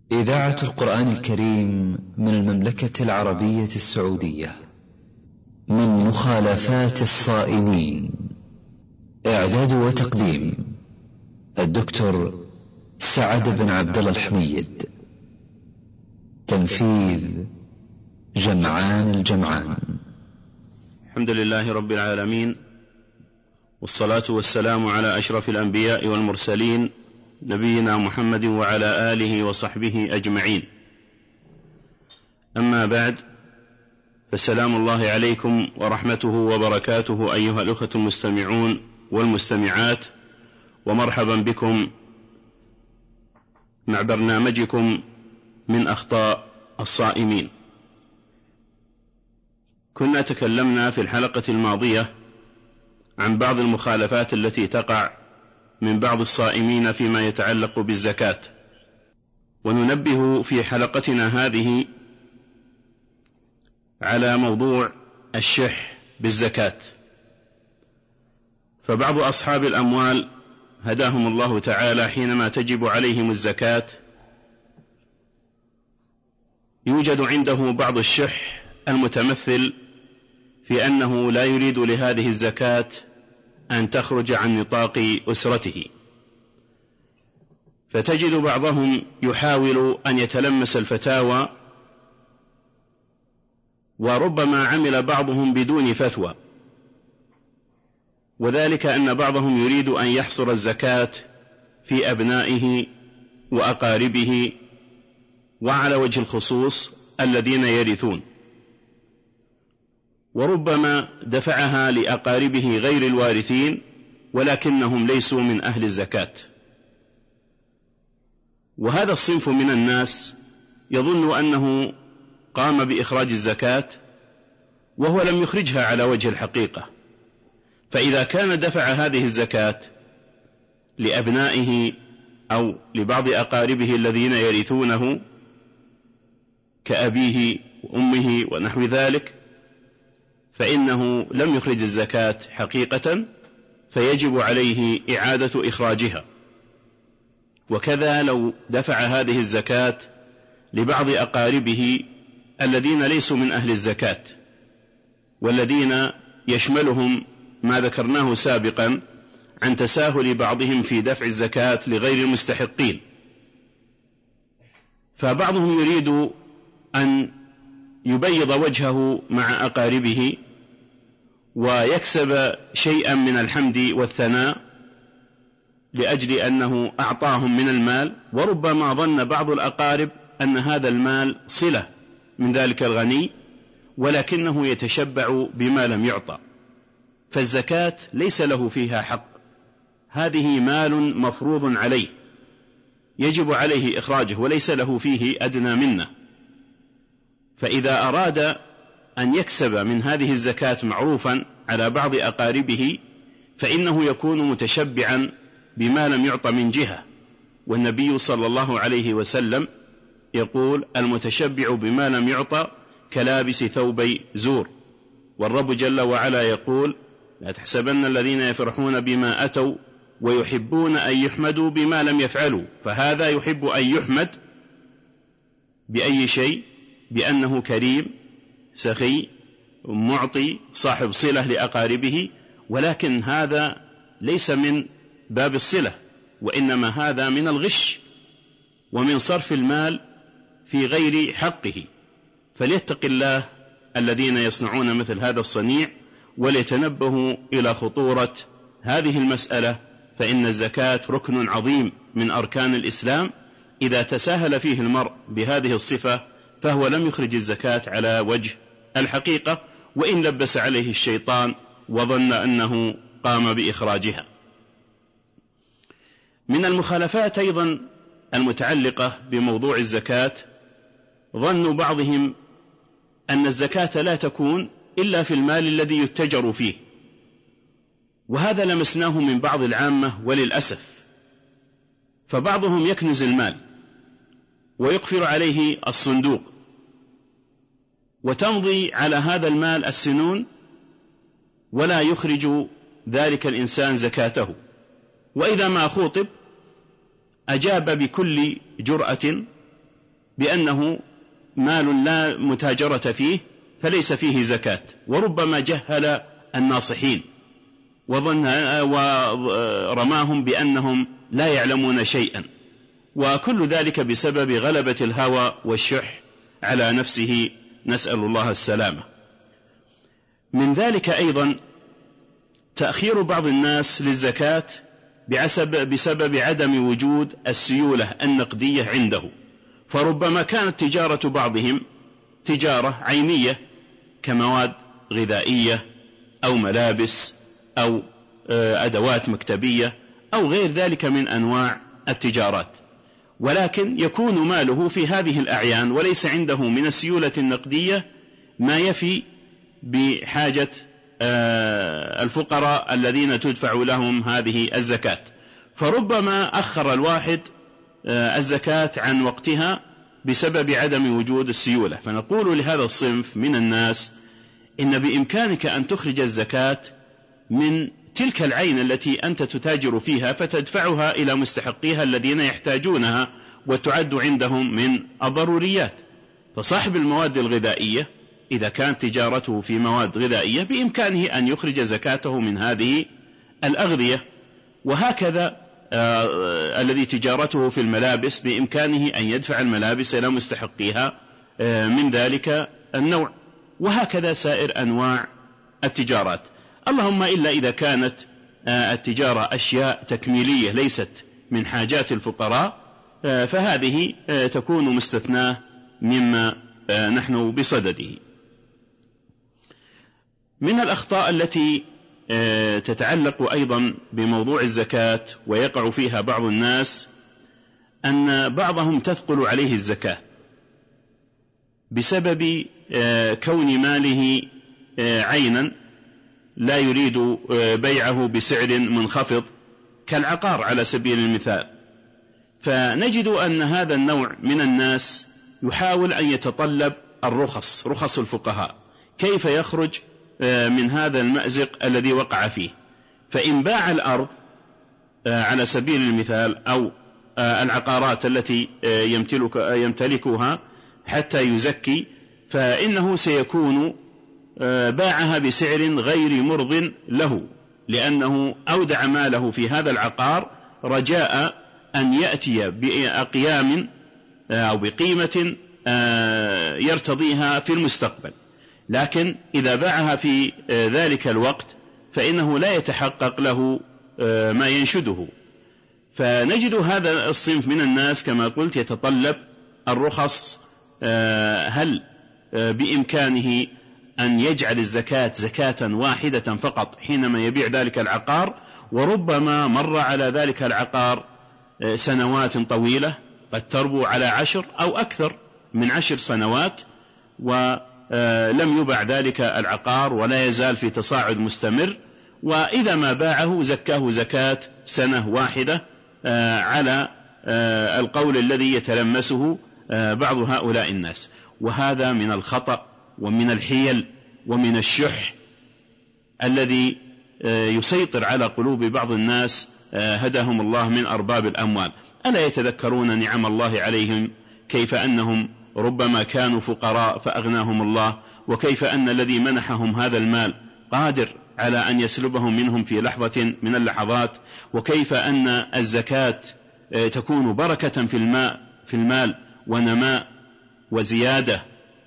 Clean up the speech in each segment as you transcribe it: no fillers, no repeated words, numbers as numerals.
إذاعة القرآن الكريم من المملكة العربية السعودية. من مخالفات الصائمين. إعداد وتقديم الدكتور سعد بن عبد الله الحميد. تنفيذ جمعان الجمعان. الحمد لله رب العالمين، والصلاة والسلام على أشرف الأنبياء والمرسلين نبينا محمد وعلى آله وصحبه أجمعين. أما بعد، فالسلام الله عليكم ورحمته وبركاته أيها الأخوة المستمعون والمستمعات، ومرحبا بكم مع برنامجكم من أخطاء الصائمين. كنا تكلمنا في الحلقة الماضية عن بعض المخالفات التي تقع من بعض الصائمين فيما يتعلق بالزكاة، وننبه في حلقتنا هذه على موضوع الشح بالزكاة. فبعض أصحاب الأموال هداهم الله تعالى حينما تجب عليهم الزكاة يوجد عنده بعض الشح المتمثل في أنه لا يريد لهذه الزكاة أن تخرج عن نطاق أسرته، فتجد بعضهم يحاول أن يتلمس الفتاوى، وربما عمل بعضهم بدون فتوى، وذلك أن بعضهم يريد أن يحصر الزكاة في أبنائه وأقاربه، وعلى وجه الخصوص الذين يرثون، وربما دفعها لأقاربه غير الوارثين ولكنهم ليسوا من أهل الزكاة. وهذا الصنف من الناس يظن أنه قام بإخراج الزكاة وهو لم يخرجها على وجه الحقيقة، فإذا كان دفع هذه الزكاة لأبنائه أو لبعض أقاربه الذين يرثونه كأبيه وأمه ونحو ذلك، فإنه لم يخرج الزكاة حقيقة، فيجب عليه إعادة إخراجها. وكذا لو دفع هذه الزكاة لبعض أقاربه الذين ليسوا من أهل الزكاة، والذين يشملهم ما ذكرناه سابقا عن تساهل بعضهم في دفع الزكاة لغير المستحقين. فبعضهم يريد أن يبيض وجهه مع أقاربه ويكسب شيئا من الحمد والثناء لأجل أنه أعطاهم من المال، وربما ظن بعض الأقارب أن هذا المال صلة من ذلك الغني، ولكنه يتشبع بما لم يعطى، فالزكاة ليس له فيها حق، هذه مال مفروض عليه يجب عليه إخراجه وليس له فيه أدنى منه. فإذا أراد أن يكسب من هذه الزكاة معروفا على بعض أقاربه فإنه يكون متشبعا بما لم يعط من جهة، والنبي صلى الله عليه وسلم يقول: المتشبع بما لم يعط كلابس ثوبي زور. والرب جل وعلا يقول: لا تحسبن الذين يفرحون بما أتوا ويحبون أن يحمدوا بما لم يفعلوا. فهذا يحب أن يحمد بأي شيء؟ بأنه كريم سخي معطي صاحب صلة لأقاربه، ولكن هذا ليس من باب الصلة، وإنما هذا من الغش ومن صرف المال في غير حقه. فليتق الله الذين يصنعون مثل هذا الصنيع، وليتنبهوا إلى خطورة هذه المسألة، فإن الزكاة ركن عظيم من أركان الإسلام، إذا تساهل فيه المرء بهذه الصفة فهو لم يخرج الزكاة على وجه الحقيقة، وإن لبس عليه الشيطان وظن أنه قام بإخراجها. من المخالفات أيضا المتعلقة بموضوع الزكاة ظن بعضهم أن الزكاة لا تكون إلا في المال الذي يتجر فيه، وهذا لمسناه من بعض العامة وللأسف. فبعضهم يكنز المال ويقفل عليه الصندوق، وتمضي على هذا المال السنون ولا يخرج ذلك الإنسان زكاته، وإذا ما خوطب أجاب بكل جرأة بأنه مال لا متاجرة فيه فليس فيه زكاة، وربما جهل الناصحين ورماهم بأنهم لا يعلمون شيئا، وكل ذلك بسبب غلبة الهوى والشح على نفسه، نسأل الله السلامة. من ذلك أيضا تأخير بعض الناس للزكاة بسبب عدم وجود السيولة النقدية عنده، فربما كانت تجارة بعضهم تجارة عينية كمواد غذائية أو ملابس أو أدوات مكتبية أو غير ذلك من أنواع التجارات، ولكن يكون ماله في هذه الأعيان وليس عنده من السيولة النقدية ما يفي بحاجة الفقراء الذين تدفع لهم هذه الزكاة، فربما أخر الواحد الزكاة عن وقتها بسبب عدم وجود السيولة. فنقول لهذا الصنف من الناس إن بإمكانك أن تخرج الزكاة من تلك العين التي أنت تتاجر فيها فتدفعها إلى مستحقيها الذين يحتاجونها وتعد عندهم من الضروريات. فصاحب المواد الغذائية إذا كانت تجارته في مواد غذائية بإمكانه أن يخرج زكاته من هذه الأغذية، وهكذا الذي تجارته في الملابس بإمكانه أن يدفع الملابس إلى مستحقيها من ذلك النوع، وهكذا سائر أنواع التجارات. اللهم إلا إذا كانت التجارة أشياء تكميلية ليست من حاجات الفقراء فهذه تكون مستثناة مما نحن بصدده. من الأخطاء التي تتعلق أيضا بموضوع الزكاة ويقع فيها بعض الناس أن بعضهم تثقل عليه الزكاة بسبب كون ماله عينا لا يريد بيعه بسعر منخفض كالعقار على سبيل المثال، فنجد أن هذا النوع من الناس يحاول أن يتطلب رخص الفقهاء كيف يخرج من هذا المأزق الذي وقع فيه. فإن باع الأرض على سبيل المثال أو العقارات التي يمتلكها حتى يزكي، فإنه سيكون باعها بسعر غير مرض له، لأنه أودع ماله في هذا العقار رجاء أن يأتي بأقيام أو بقيمة يرتضيها في المستقبل، لكن إذا باعها في ذلك الوقت فإنه لا يتحقق له ما ينشده. فنجد هذا الصنف من الناس كما قلت يتطلب الرخص. هل بإمكانه أن يجعل الزكاة زكاة واحدة فقط حينما يبيع ذلك العقار، وربما مر على ذلك العقار سنوات طويلة قد تربو على 10 أو أكثر من 10 سنوات ولم يباع ذلك العقار ولا يزال في تصاعد مستمر، وإذا ما باعه زكاه زكاة سنة واحدة على القول الذي يتلمسه بعض هؤلاء الناس. وهذا من الخطأ ومن الحيل ومن الشح الذي يسيطر على قلوب بعض الناس هداهم الله من أرباب الأموال. ألا يتذكرون نعم الله عليهم، كيف أنهم ربما كانوا فقراء فأغناهم الله، وكيف أن الذي منحهم هذا المال قادر على أن يسلبهم منهم في لحظة من اللحظات، وكيف أن الزكاة تكون بركة في المال ونماء وزيادة،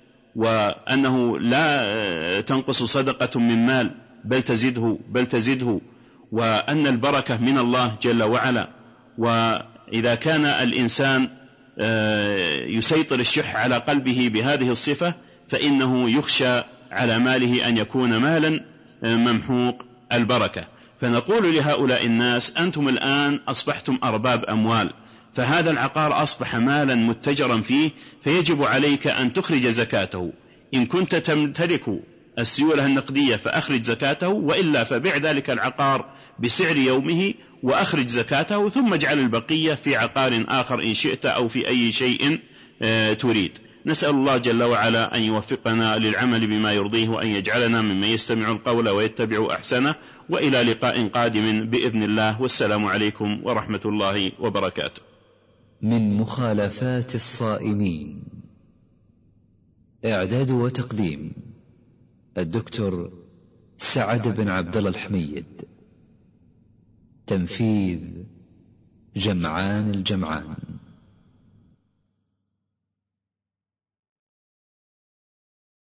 وأنه لا تنقص صدقة من مال بل تزده، وأن البركة من الله جل وعلا. وإذا كان الإنسان يسيطر الشح على قلبه بهذه الصفة فإنه يخشى على ماله أن يكون مالا ممحوق البركة. فنقول لهؤلاء الناس أنتم الآن أصبحتم أرباب أموال، فهذا العقار أصبح مالا متجرا فيه، فيجب عليك أن تخرج زكاته. إن كنت تمتلك السيولة النقدية فأخرج زكاته، وإلا فبيع ذلك العقار بسعر يومه وأخرج زكاته، ثم اجعل البقية في عقار آخر إن شئت أو في أي شيء تريد. نسأل الله جل وعلا أن يوفقنا للعمل بما يرضيه، وأن يجعلنا ممن يستمع القول ويتبع أحسنه. وإلى لقاء قادم بإذن الله، والسلام عليكم ورحمة الله وبركاته. من مخالفات الصائمين. إعداد وتقديم الدكتور سعد بن عبد الله الحميد. تنفيذ جمعان الجمعان.